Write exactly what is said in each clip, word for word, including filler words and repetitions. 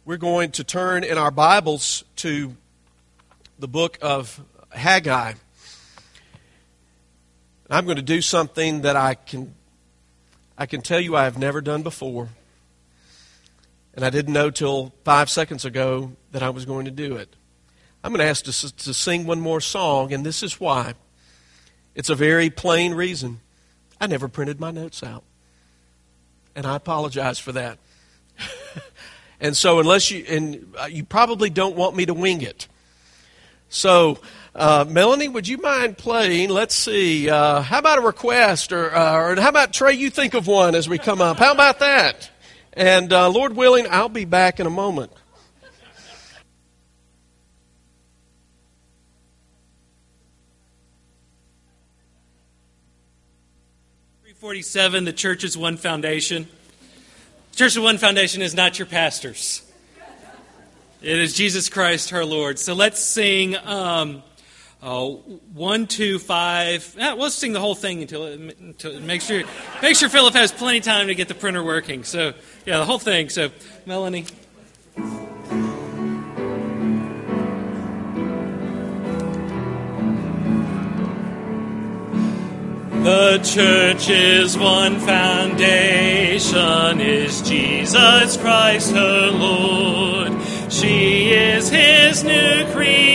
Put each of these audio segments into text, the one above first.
we're going to turn in our Bibles to the book of Haggai. I'm going to do something that I can I can tell you I have never done before. And I didn't know till five seconds ago that I was going to do it. I'm going to ask to, to sing one more song, and this is why. It's a very plain reason. I never printed my notes out. And I apologize for that. And so unless you, and you probably don't want me to wing it. So, uh, Melanie, would you mind playing? Let's see. Uh, how about a request? Or, uh, or how about, Trey, you think of one as we come up? How about that? And uh, Lord willing, I'll be back in a moment. three forty-seven, the Church's One Foundation. The Church's One Foundation is not your pastors. It is Jesus Christ, our Lord. So let's sing um, uh, one, two, five. Eh, we'll sing the whole thing until, it, until make sure make sure Philip has plenty of time to get the printer working. So yeah, the whole thing. So Melanie. The Church's one foundation is Jesus Christ her Lord. She is His new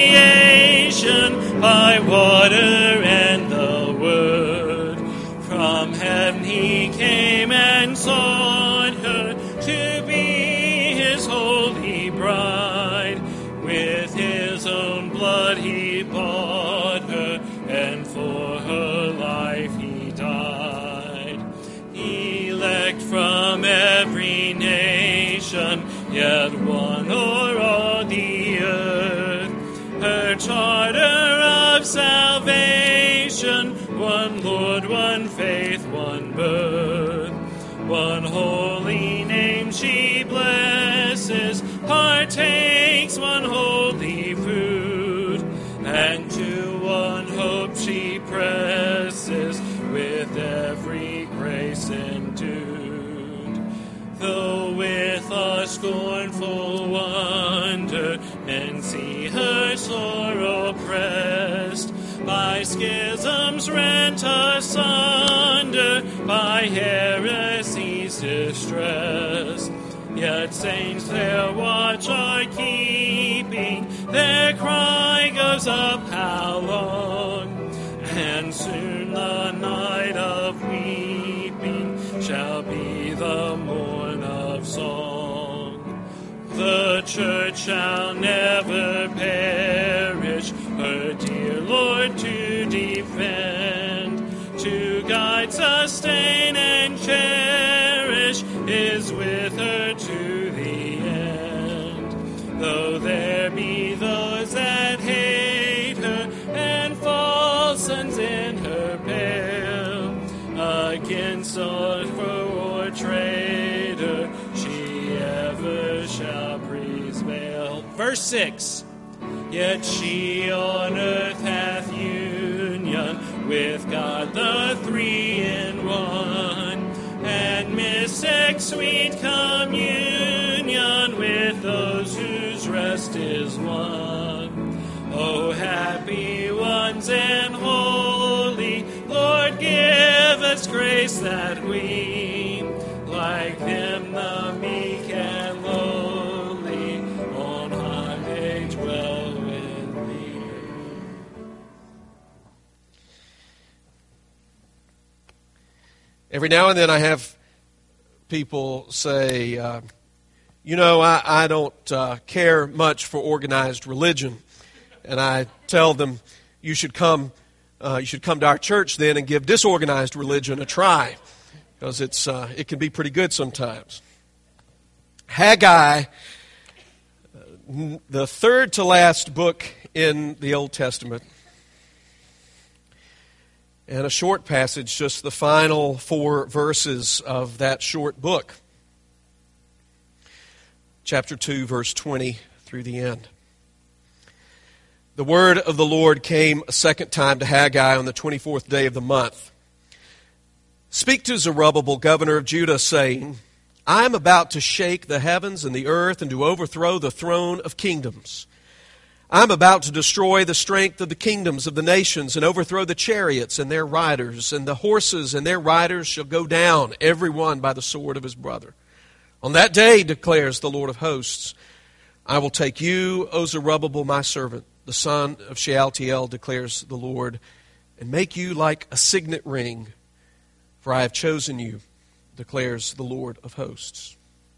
creation by water and the Word. From heaven He came and sought her to be His holy bride. With His own blood He bought her, and for her life He died. Elect from every nation, yet one o'er all the earth. Her charter of salvation, one Lord, one faith, one birth. One holy name she blesses, partakes one holy food, and to one hope she presses, with every grace endued. Though with a scornful wonder men see her sore oppressed, by schisms rent asunder, by heresy's distress, yet saints their watch are keeping, their cry goes up, how long? And soon the night of weeping shall be the morn of song. The Church shall never perish, her dear Lord to defend, to guide, sustain, and cherish, is with her to the end. Though there be those that hate her, and false sons in her pale, against offer or traitor, she ever shall prevail. Verse six. Yet she on earth hath union with God the three in one, and mystic sweet communion with those whose rest is won. O happy ones and holy, Lord, give us grace that we, like them the meek and lowly, on high may dwell with thee. Every now and then I have people say, uh, you know, I, I don't uh, care much for organized religion. And I tell them, you should come uh, you should come to our church then and give disorganized religion a try, because it's uh, it can be pretty good sometimes. Haggai, the third to last book in the Old Testament, and a short passage, just the final four verses of that short book. Chapter two, verse twenty through the end. The word of the Lord came a second time to Haggai on the twenty-fourth day of the month. Speak to Zerubbabel, governor of Judah, saying, I am about to shake the heavens and the earth and to overthrow the throne of kingdoms. I am about to destroy the strength of the kingdoms of the nations and overthrow the chariots and their riders, and the horses and their riders shall go down, every one by the sword of his brother. On that day, declares the Lord of hosts, I will take you, O Zerubbabel, my servant, the son of Shealtiel, declares the Lord, and make you like a signet ring, for I have chosen you, declares the Lord of hosts.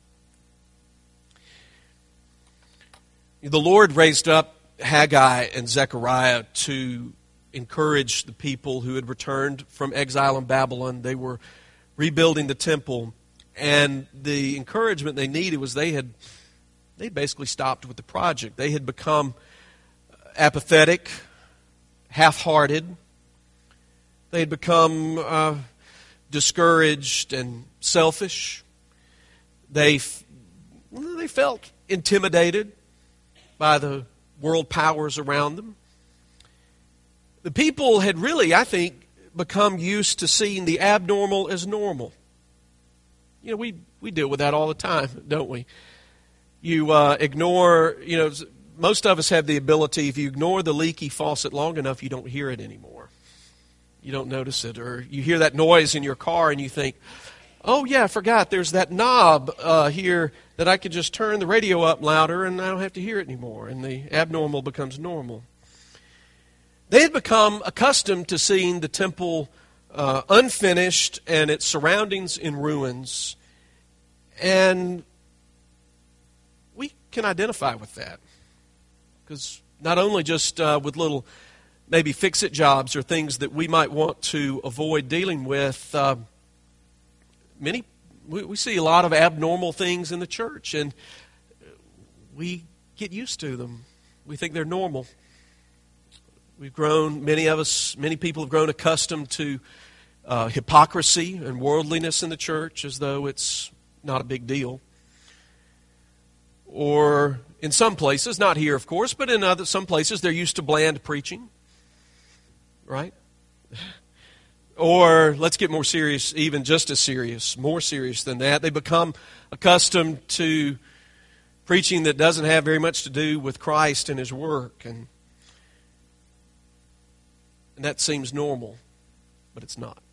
The Lord raised up Haggai and Zechariah to encourage the people who had returned from exile in Babylon. They were rebuilding the temple, and the encouragement they needed was they had they basically stopped with the project. They had become apathetic, half-hearted. They had become uh, discouraged and selfish. They they felt intimidated by the world powers around them. The people had really, I think, become used to seeing the abnormal as normal. You know, we, we deal with that all the time, don't we? You uh, ignore, you know, most of us have the ability, if you ignore the leaky faucet long enough, you don't hear it anymore. You don't notice it. Or you hear that noise in your car and you think, oh yeah, I forgot, there's that knob uh, here that I could just turn the radio up louder and I don't have to hear it anymore. And the abnormal becomes normal. They had become accustomed to seeing the temple uh, unfinished and its surroundings in ruins. And we can identify with that. Because not only just uh, with little maybe fix-it jobs or things that we might want to avoid dealing with, uh, many we, we see a lot of abnormal things in the church, and we get used to them. We think they're normal. We've grown, many of us, many people have grown accustomed to uh, hypocrisy and worldliness in the church as though it's not a big deal. Or in some places, not here of course, but in other some places they're used to bland preaching. Right? Or, let's get more serious, even just as serious, more serious than that. They become accustomed to preaching that doesn't have very much to do with Christ and His work. And, and that seems normal, but it's not.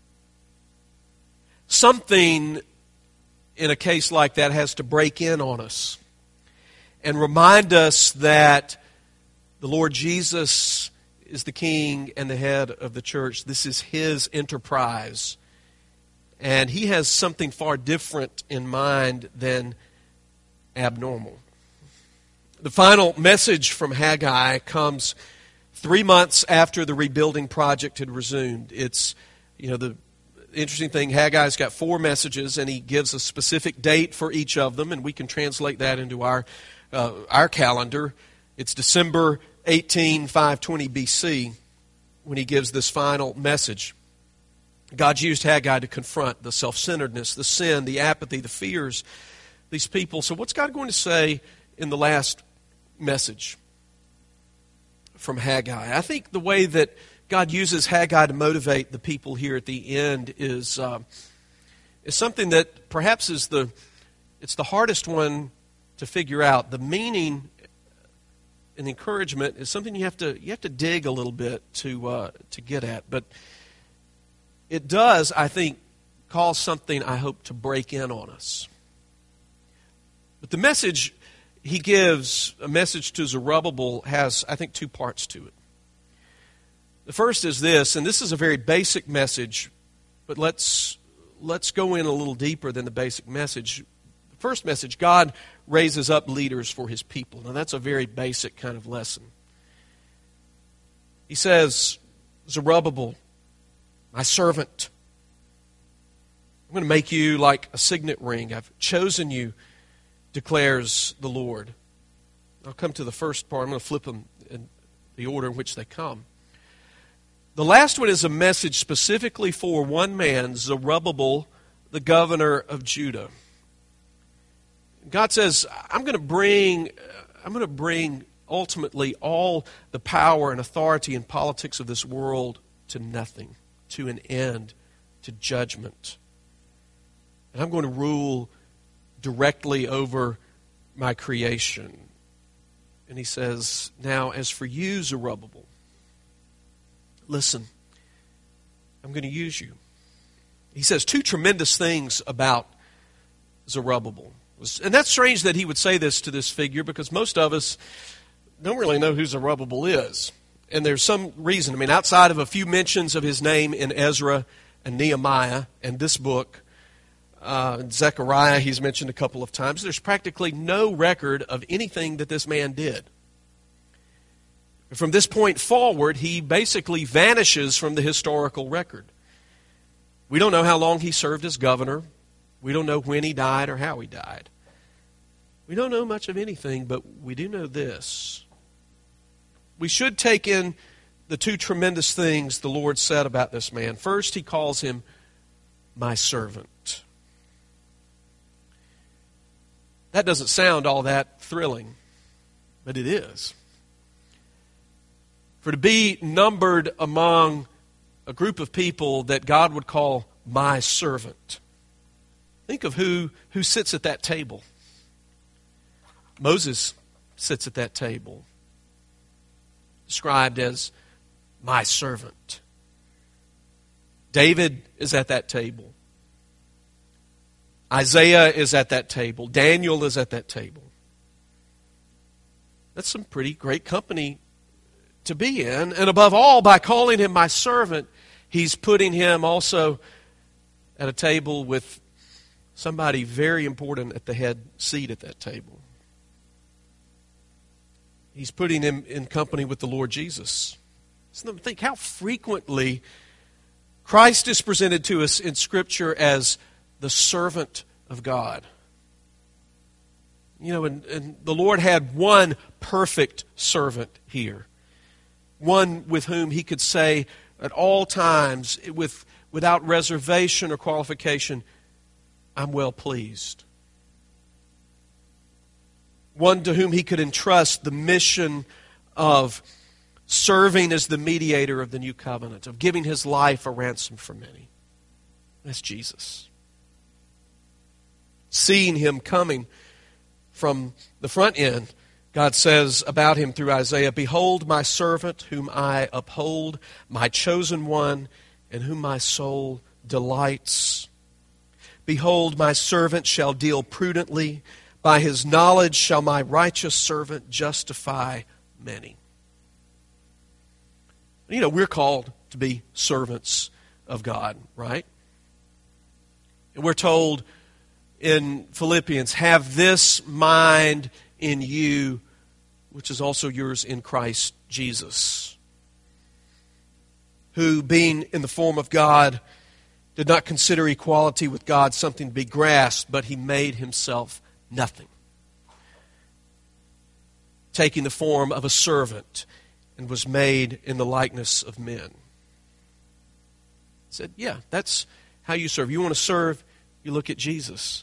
Something in a case like that has to break in on us and remind us that the Lord Jesus is the king and the head of the church. This is His enterprise. And He has something far different in mind than abnormal. The final message from Haggai comes three months after the rebuilding project had resumed. It's, you know, the interesting thing, Haggai's got four messages, and he gives a specific date for each of them, and we can translate that into our uh, our calendar. It's December eighteenth, five twenty B C, when he gives this final message. God used Haggai to confront the self-centeredness, the sin, the apathy, the fears, these people. So what's God going to say in the last message from Haggai? I think the way that God uses Haggai to motivate the people here at the end is uh, is something that perhaps is the it's the hardest one to figure out. The meaning and encouragement is something you have to you have to dig a little bit to uh, to get at. But it does, I think, cause something, I hope, to break in on us. But the message he gives, a message to Zerubbabel, has, I think, two parts to it. The first is this, and this is a very basic message, but let's let's go in a little deeper than the basic message. The first message, God raises up leaders for His people. Now that's a very basic kind of lesson. He says, Zerubbabel, my servant, I'm going to make you like a signet ring. I've chosen you, declares the Lord. I'll come to the first part. I'm going to flip them in the order in which they come. The last one is a message specifically for one man, Zerubbabel, the governor of Judah. God says, I'm going to bring, I'm going to bring ultimately all the power and authority and politics of this world to nothing, to an end, to judgment. And I'm going to rule directly over my creation. And he says, now as for you, Zerubbabel, listen, I'm going to use you. He says two tremendous things about Zerubbabel. And that's strange that he would say this to this figure, because most of us don't really know who Zerubbabel is. And there's some reason. I mean, outside of a few mentions of his name in Ezra and Nehemiah and this book, uh, Zechariah he's mentioned a couple of times, there's practically no record of anything that this man did. From this point forward, he basically vanishes from the historical record. We don't know how long he served as governor. We don't know when he died or how he died. We don't know much of anything, but we do know this. We should take in the two tremendous things the Lord said about this man. First, he calls him my servant. That doesn't sound all that thrilling, but it is. For to be numbered among a group of people that God would call my servant. Think of who, who sits at that table. Moses sits at that table, described as my servant. David is at that table. Isaiah is at that table. Daniel is at that table. That's some pretty great company to be in. And above all, by calling him my servant, he's putting him also at a table with somebody very important at the head seat at that table. He's putting him in company with the Lord Jesus. So think how frequently Christ is presented to us in Scripture as the servant of God. You know, and, and the Lord had one perfect servant here. One with whom he could say at all times, with, without reservation or qualification, I'm well pleased. One to whom he could entrust the mission of serving as the mediator of the new covenant, of giving his life a ransom for many. That's Jesus. Seeing him coming from the front end, God says about him through Isaiah, behold my servant whom I uphold, my chosen one in whom my soul delights. Behold, my servant shall deal prudently. By his knowledge shall my righteous servant justify many. You know, we're called to be servants of God, right? And we're told in Philippians, have this mind in you, which is also yours in Christ Jesus, who, being in the form of God, did not consider equality with God something to be grasped, but he made himself nothing, taking the form of a servant, and was made in the likeness of men. He said, yeah, that's how you serve. You want to serve, you look at Jesus.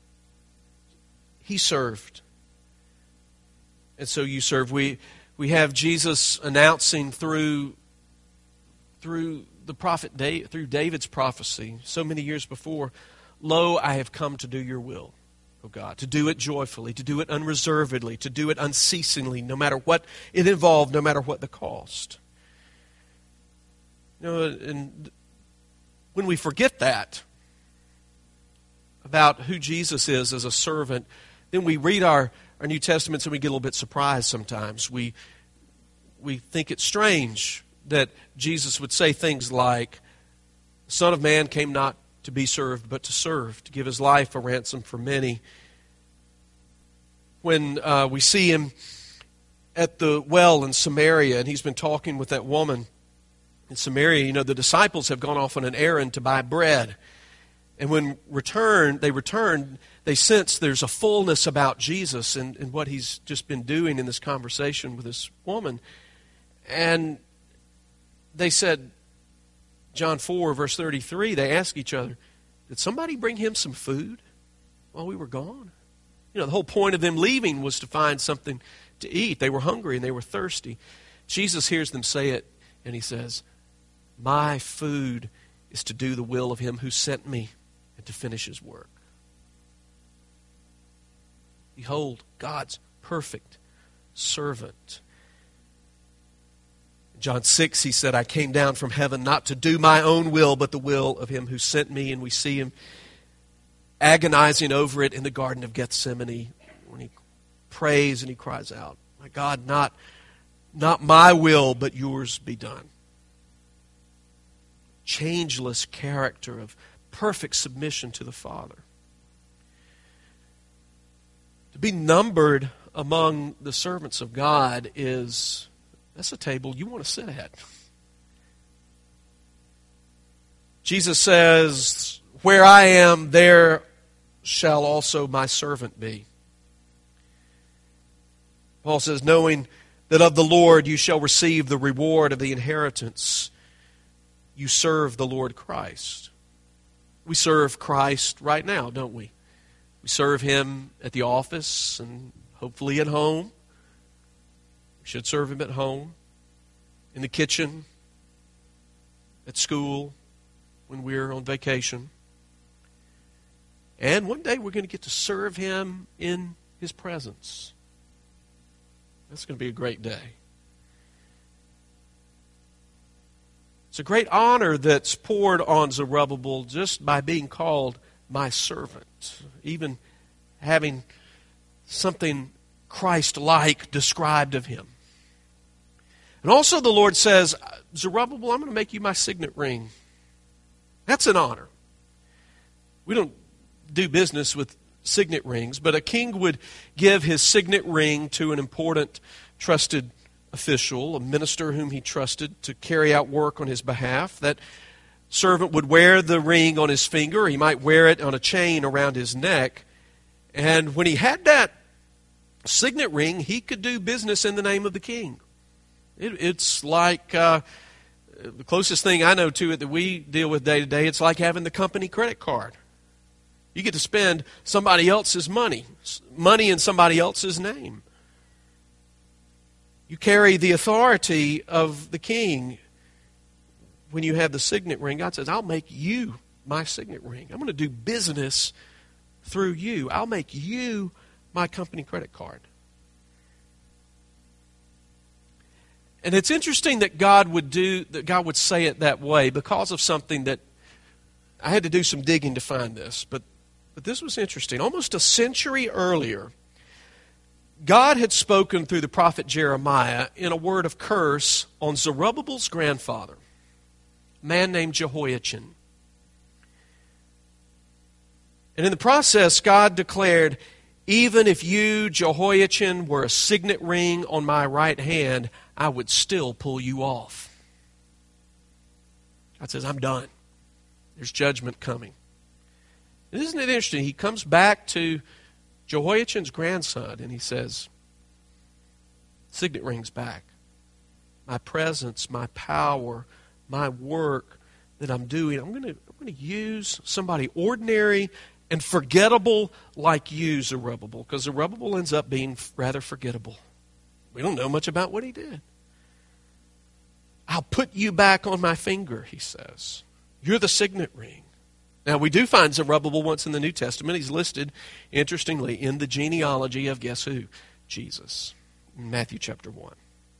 He served. And so you serve. We we have Jesus announcing through through the prophet David, through David's prophecy so many years before, lo, I have come to do your will, O God, to do it joyfully, to do it unreservedly, to do it unceasingly, no matter what it involved, no matter what the cost. You know, and when we forget that about who Jesus is as a servant, then we read our, our New Testaments and we get a little bit surprised sometimes. We we think it's strange that Jesus would say things like, the Son of Man came not to be served, but to serve, to give his life a ransom for many. When uh, we see him at the well in Samaria, and he's been talking with that woman in Samaria, you know, the disciples have gone off on an errand to buy bread. And when return, they return, they sense there's a fullness about Jesus and, and what he's just been doing in this conversation with this woman. And they said, John four, verse thirty-three, they ask each other, did somebody bring him some food while we were gone? You know, the whole point of them leaving was to find something to eat. They were hungry and they were thirsty. Jesus hears them say it, and he says, my food is to do the will of him who sent me and to finish his work. Behold, God's perfect servant. In John six, he said, I came down from heaven not to do my own will, but the will of him who sent me. And we see him agonizing over it in the Garden of Gethsemane when he prays and he cries out, my God, not, not my will, but yours be done. Changeless character of perfect submission to the Father. To be numbered among the servants of God is, that's a table you want to sit at. Jesus says, where I am, there shall also my servant be. Paul says, knowing that of the Lord you shall receive the reward of the inheritance, you serve the Lord Christ. We serve Christ right now, don't we? We serve Him at the office and hopefully at home. We should serve Him at home, in the kitchen, at school, when we're on vacation. And one day we're going to get to serve Him in His presence. That's going to be a great day. It's a great honor that's poured on Zerubbabel just by being called my servant, even having something Christ-like described of him. And also the Lord says, Zerubbabel, I'm going to make you my signet ring. That's an honor. We don't do business with signet rings, but a king would give his signet ring to an important, trusted official, a minister whom he trusted to carry out work on his behalf. That servant would wear the ring on his finger. He might wear it on a chain around his neck. And when he had that signet ring, he could do business in the name of the king. It, it's like uh, the closest thing I know to it that we deal with day to day, it's like having the company credit card. You get to spend somebody else's money, money in somebody else's name. You carry the authority of the king when you have the signet ring. God says, I'll make you my signet ring. I'm going to do business through you. I'll make you my company credit card. And it's interesting that God would do that God would say it that way because of something that I had to do some digging to find this, but but this was interesting. Almost a century earlier, God had spoken through the prophet Jeremiah in a word of curse on Zerubbabel's grandfather, a man named Jehoiachin. And in the process, God declared, even if you, Jehoiachin, were a signet ring on my right hand, I would still pull you off. God says, I'm done. There's judgment coming. And isn't it interesting? He comes back to Jehoiachin's grandson and he says, signet ring's back. My presence, my power, my work that I'm doing, I'm going to I'm going to use somebody ordinary and forgettable like you, Zerubbabel, because Zerubbabel ends up being rather forgettable. We don't know much about what he did. I'll put you back on my finger, he says. You're the signet ring. Now, we do find Zerubbabel once in the New Testament. He's listed, interestingly, in the genealogy of guess who? Jesus, in Matthew chapter one.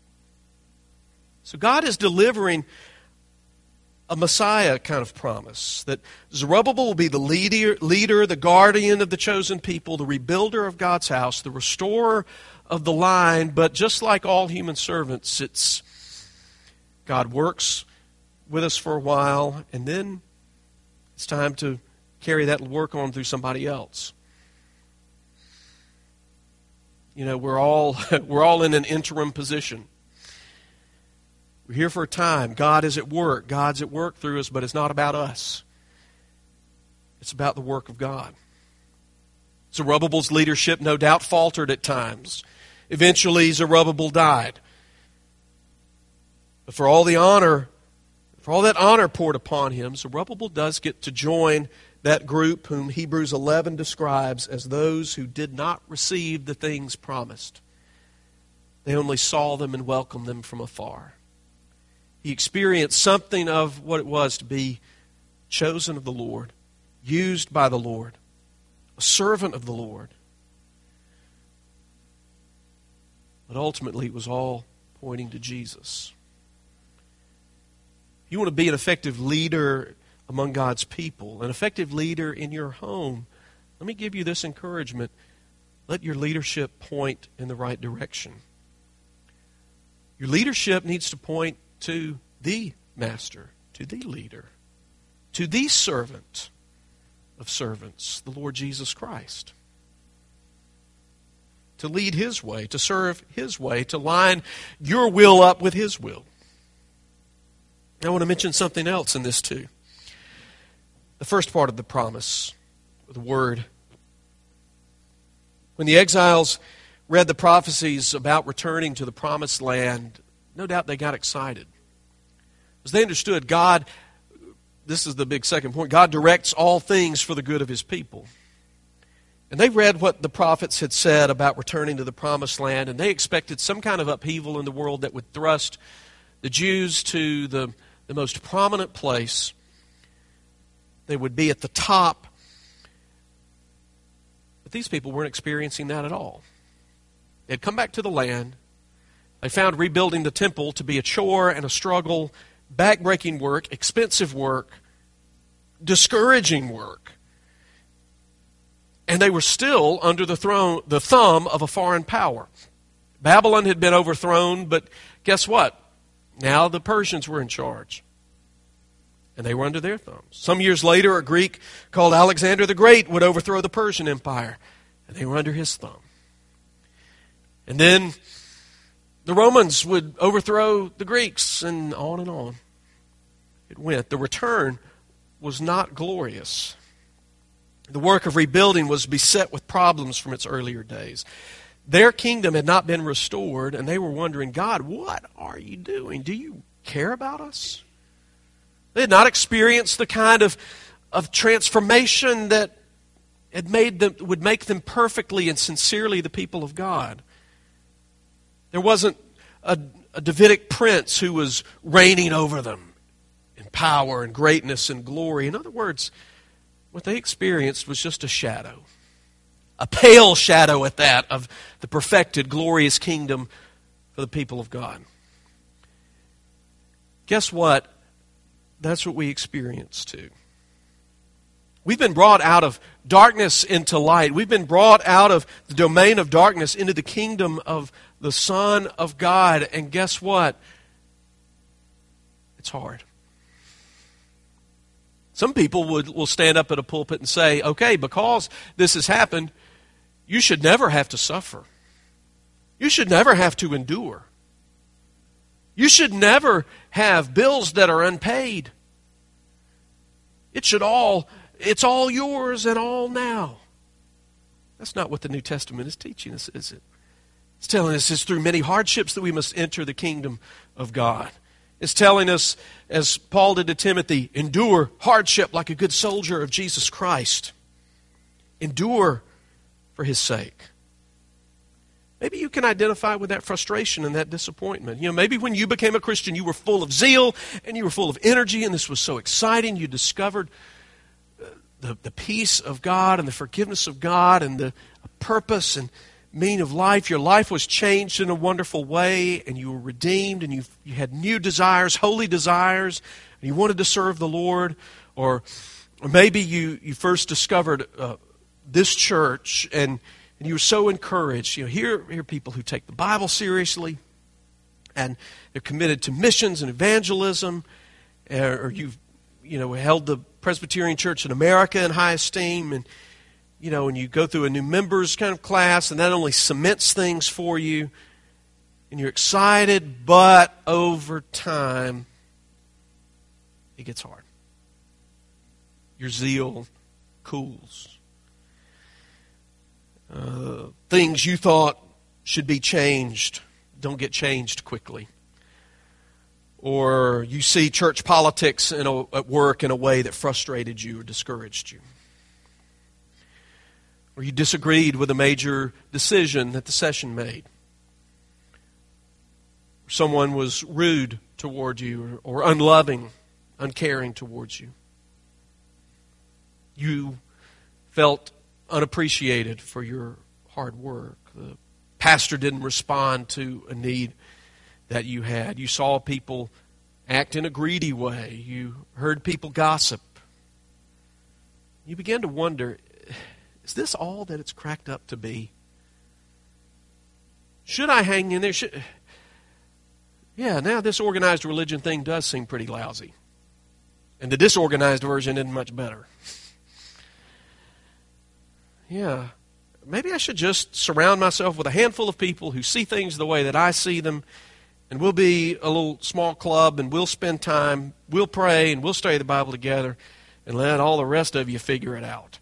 So God is delivering a Messiah kind of promise, that Zerubbabel will be the leader, leader, the guardian of the chosen people, the rebuilder of God's house, the restorer of the line. But just like all human servants, it's God works with us for a while, and then it's time to carry that work on through somebody else. You know, we're all we're all in an interim position. We're here for a time. God is at work. God's at work through us, but it's not about us. It's about the work of God. Zerubbabel's leadership no doubt faltered at times. Eventually, Zerubbabel died. But for all the honor For all that honor poured upon him, Zerubbabel does get to join that group whom Hebrews eleven describes as those who did not receive the things promised. They only saw them and welcomed them from afar. He experienced something of what it was to be chosen of the Lord, used by the Lord, a servant of the Lord. But ultimately, it was all pointing to Jesus. You want to be an effective leader among God's people, an effective leader in your home. Let me give you this encouragement. Let your leadership point in the right direction. Your leadership needs to point to the master, to the leader, to the servant of servants, the Lord Jesus Christ. To lead His way, to serve His way, to line your will up with His will. I want to mention something else in this too. The first part of the promise, the word. When the exiles read the prophecies about returning to the promised land, no doubt they got excited. As they understood, God, this is the big second point, God directs all things for the good of His people. And they read what the prophets had said about returning to the promised land, and they expected some kind of upheaval in the world that would thrust the Jews to the, the most prominent place. They would be at the top. But these people weren't experiencing that at all. They had come back to the land. They found rebuilding the temple to be a chore and a struggle, backbreaking work, expensive work, discouraging work. And they were still under the throne, the thumb of a foreign power. Babylon had been overthrown, but guess what? Now the Persians were in charge. And they were under their thumbs. Some years later, a Greek called Alexander the Great would overthrow the Persian Empire. And they were under his thumb. And then the Romans would overthrow the Greeks, and on and on it went. The return was not glorious. The work of rebuilding was beset with problems from its earlier days. Their kingdom had not been restored, and they were wondering, God, what are you doing? Do you care about us? They had not experienced the kind of, of transformation that had made them, would make them perfectly and sincerely the people of God. There wasn't a, a Davidic prince who was reigning over them in power and greatness and glory. In other words, what they experienced was just a shadow. A pale shadow at that of the perfected, glorious kingdom for the people of God. Guess what? That's what we experience too. We've been brought out of darkness into light. We've been brought out of the domain of darkness into the kingdom of the Son of God. And guess what? It's hard. Some people would, will stand up at a pulpit and say, okay, because this has happened, you should never have to suffer. You should never have to endure. You should never have bills that are unpaid. It should all, it's all yours and all now. That's not what the New Testament is teaching us, is it? It's telling us it's through many hardships that we must enter the kingdom of God. It's telling us, as Paul did to Timothy, endure hardship like a good soldier of Jesus Christ. Endure for His sake. Maybe you can identify with that frustration and that disappointment. You know, maybe when you became a Christian, you were full of zeal and you were full of energy, and this was so exciting. You discovered the, the peace of God and the forgiveness of God and the purpose and meaning of life. Your life was changed in a wonderful way, and you were redeemed, and you you had new desires, holy desires, and you wanted to serve the Lord. Or, or maybe you, you first discovered uh, this church, and, and you were so encouraged. You know, here, here are people who take the Bible seriously, and they're committed to missions and evangelism, or you've you know held the Presbyterian Church in America in high esteem, and you know, and you go through a new members kind of class, and that only cements things for you, and you're excited, but over time, it gets hard. Your zeal cools. Uh, things you thought should be changed don't get changed quickly. Or you see church politics in a, at work in a way that frustrated you or discouraged you. Or you disagreed with a major decision that the session made. Or someone was rude toward you, or, or unloving, uncaring towards you. You felt unappreciated for your hard work. The pastor didn't respond to a need that you had. You saw people act in a greedy way. You heard people gossip. You began to wonder, is this all that it's cracked up to be? Should I hang in there? Should... Yeah, now this organized religion thing does seem pretty lousy. And the disorganized version isn't much better. Yeah, maybe I should just surround myself with a handful of people who see things the way that I see them, and we'll be a little small club, and we'll spend time, we'll pray, and we'll study the Bible together, and let all the rest of you figure it out.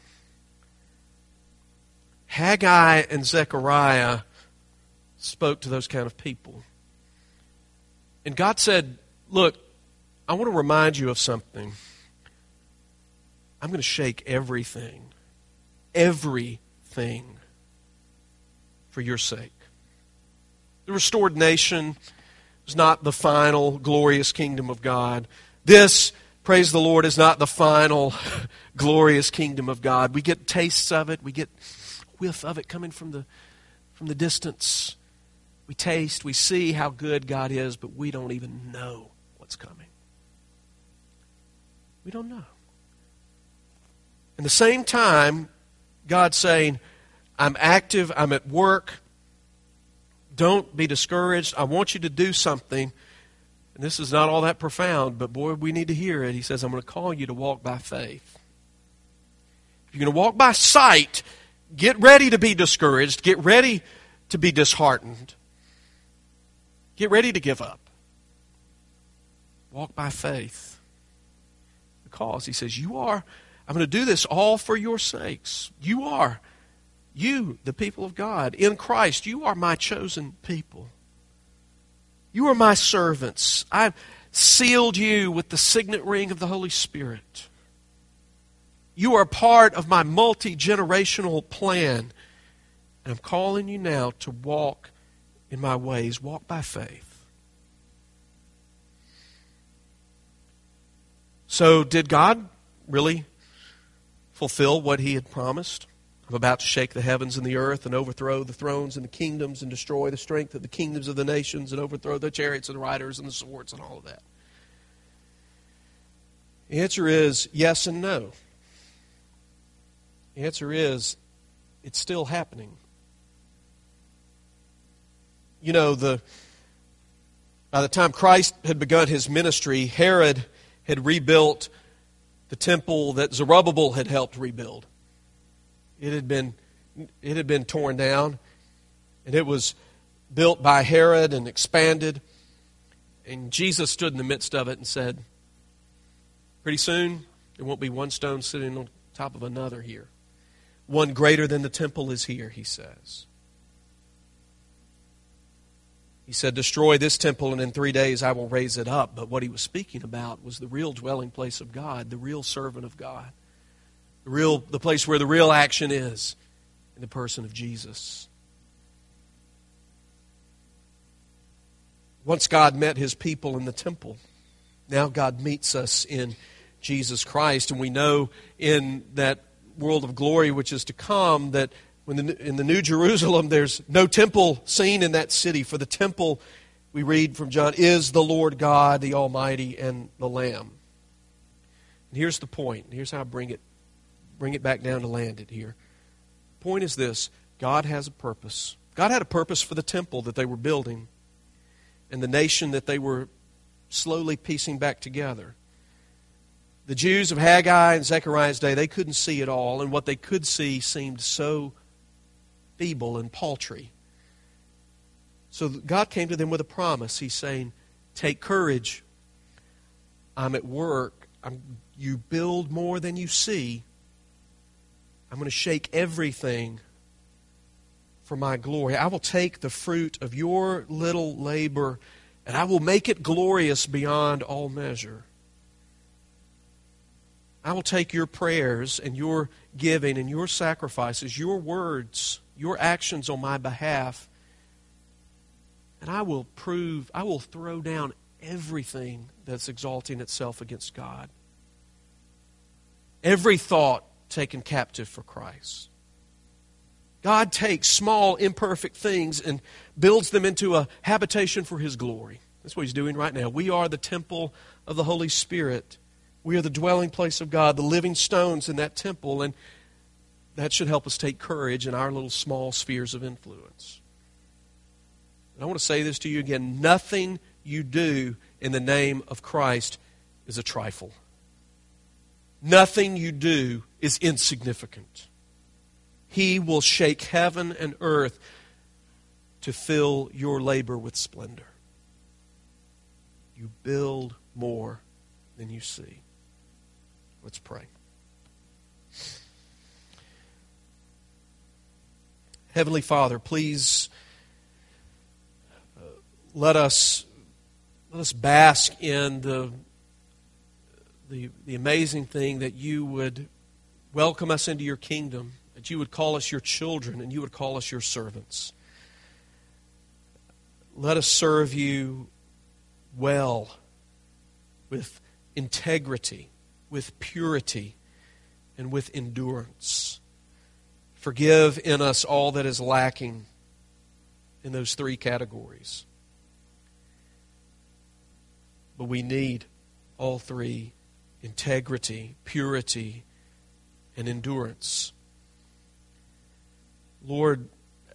Haggai and Zechariah spoke to those kind of people. And God said, look, I want to remind you of something. I'm going to shake everything. Everything for your sake. The restored nation is not the final glorious kingdom of God. This, praise the Lord, is not the final glorious kingdom of God. We get tastes of it. We get whiff of it coming from the, from the distance. We taste, we see how good God is, but we don't even know what's coming. We don't know. At the same time, God's saying, I'm active, I'm at work. Don't be discouraged. I want you to do something. And this is not all that profound, but boy, we need to hear it. He says, I'm going to call you to walk by faith. If you're going to walk by sight, get ready to be discouraged. Get ready to be disheartened. Get ready to give up. Walk by faith. Because, he says, you are... I'm going to do this all for your sakes. You are, you, the people of God, in Christ, you are my chosen people. You are my servants. I've sealed you with the signet ring of the Holy Spirit. You are part of my multi-generational plan. And I'm calling you now to walk in my ways. Walk by faith. So did God really fulfill what he had promised? I'm about to shake the heavens and the earth and overthrow the thrones and the kingdoms and destroy the strength of the kingdoms of the nations and overthrow the chariots and the riders and the swords and all of that. The answer is yes and no. The answer is it's still happening. You know, the by the time Christ had begun his ministry, Herod had rebuilt the temple that Zerubbabel had helped rebuild. It had been, it had been torn down, and it was built by Herod and expanded. And Jesus stood in the midst of it and said, pretty soon there won't be one stone sitting on top of another here. One greater than the temple is here, he says. He said, destroy this temple and in three days I will raise it up. But what he was speaking about was the real dwelling place of God, the real servant of God, the real, the place where the real action is in the person of Jesus. Once God met his people in the temple, now God meets us in Jesus Christ. And we know in that world of glory which is to come that when the, in the New Jerusalem, there's no temple seen in that city. For the temple, we read from John, is the Lord God, the Almighty, and the Lamb. And here's the point. Here's how I bring it, bring it back down to land it here. The point is this. God has a purpose. God had a purpose for the temple that they were building and the nation that they were slowly piecing back together. The Jews of Haggai and Zechariah's day, they couldn't see it all, and what they could see seemed so feeble and paltry. So God came to them with a promise. He's saying, take courage. I'm at work. I'm, you build more than you see. I'm going to shake everything for my glory. I will take the fruit of your little labor and I will make it glorious beyond all measure. I will take your prayers and your giving and your sacrifices, your words, your actions on my behalf, and I will prove, I will throw down everything that's exalting itself against God. Every thought taken captive for Christ. God takes small, imperfect things and builds them into a habitation for His glory. That's what He's doing right now. We are the temple of the Holy Spirit. We are the dwelling place of God, the living stones in that temple, and that should help us take courage in our little small spheres of influence. And I want to say this to you again. Nothing you do in the name of Christ is a trifle. Nothing you do is insignificant. He will shake heaven and earth to fill your labor with splendor. You build more than you see. Let's pray. Heavenly Father, please uh, let us let us bask in the, the the amazing thing that you would welcome us into your kingdom, that you would call us your children, and you would call us your servants. Let us serve you well, with integrity, with purity, and with endurance. Forgive in us all that is lacking in those three categories. But we need all three: integrity, purity, and endurance. Lord,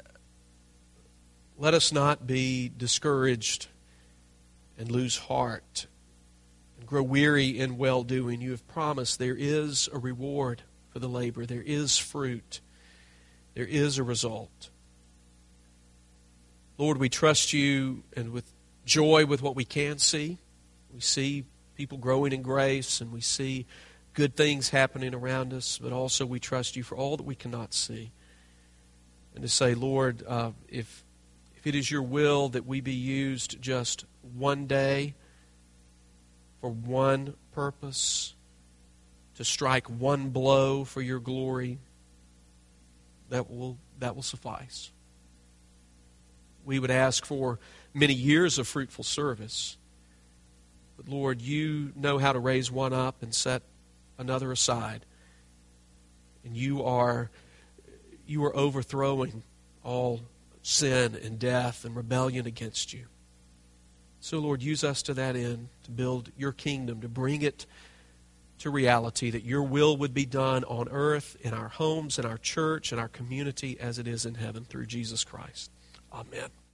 let us not be discouraged and lose heart and grow weary in well-doing. You have promised there is a reward for the labor. There is fruit. There is a result. Lord, we trust you, and with joy with what we can see. We see people growing in grace, and we see good things happening around us, but also we trust you for all that we cannot see. And to say, Lord, uh, if, if it is your will that we be used just one day for one purpose, to strike one blow for your glory, that will that will suffice. We would ask for many years of fruitful service. But Lord, you know how to raise one up and set another aside. And you are you are overthrowing all sin and death and rebellion against you. So Lord, use us to that end, to build your kingdom, to bring it to reality, that your will would be done on earth, in our homes, in our church, in our community, as it is in heaven, through Jesus Christ. Amen.